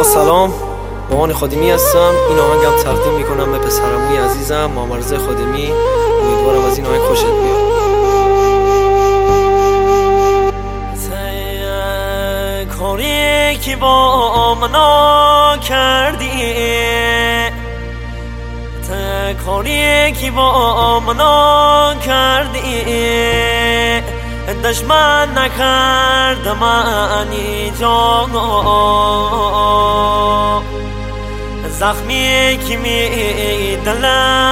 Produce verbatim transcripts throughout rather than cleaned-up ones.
آقا سلام، مامان خادمی هستم. این آهنگم تقدیم میکنم به پسرعموی عزیزم محمد خادمی. امیدوارم از این آهنگ خوشت بیاد. کاری که با منا کردی، کاری که با منا کردی، دشمن نکرد منی جان. زخمی که می دل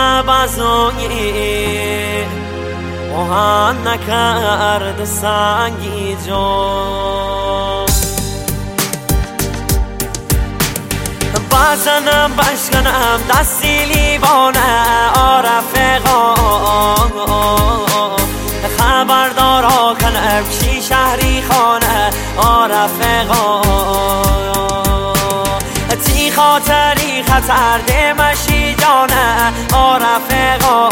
بازویی، آهن نکرد سنگی جان. بزنم بشکنم دستی لیوانه آرفقا، خبردارا کنم چی شهری خانه آرفقا. تی خاطری خطر دمشی جانه آرفقا،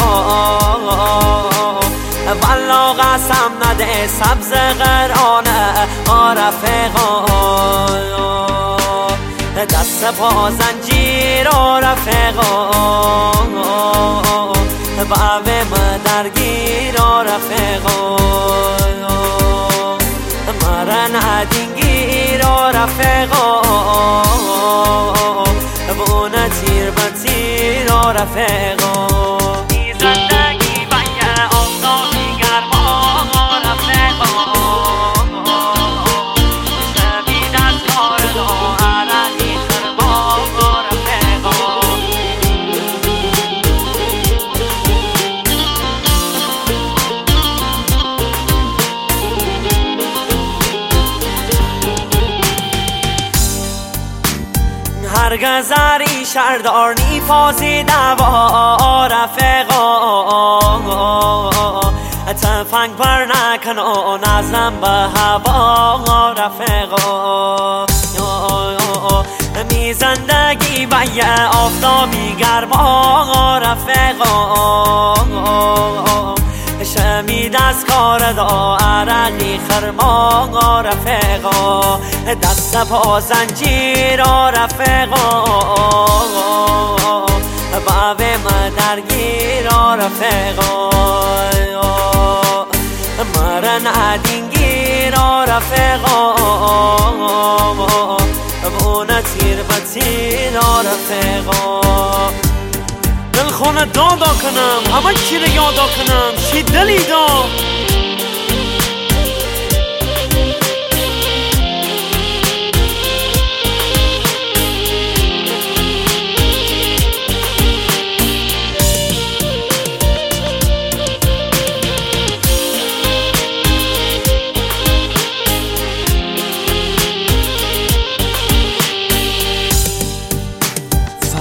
والا قسم نده سبز قرانه آرفقا. دست پا زنجیر و رفقا، بعوه درگیر و رفقا. مرن ندینگیر و رفقا، بونه تیر بطیر و رفقا. زندگی بایه افتادی گرما رفقا، شبید از کار دو عرقی خرما رفقا. هرگز اری شردار نیفازی دوا رفقا، تفنگ بر نکن و نزنم به هوا رفقا. می زندگی بایه آفتابی گرما رفقا، شمید از کار دا عرقی خرما رفقا. دست پا زنجیر رفقا، بعوه مدرگیر رفقا. مرن ندینگیر رفقا، بونه تیر بطیر رفقا. دل خونه دادا کنم همه چی رو یادا کنم، چی دلی دا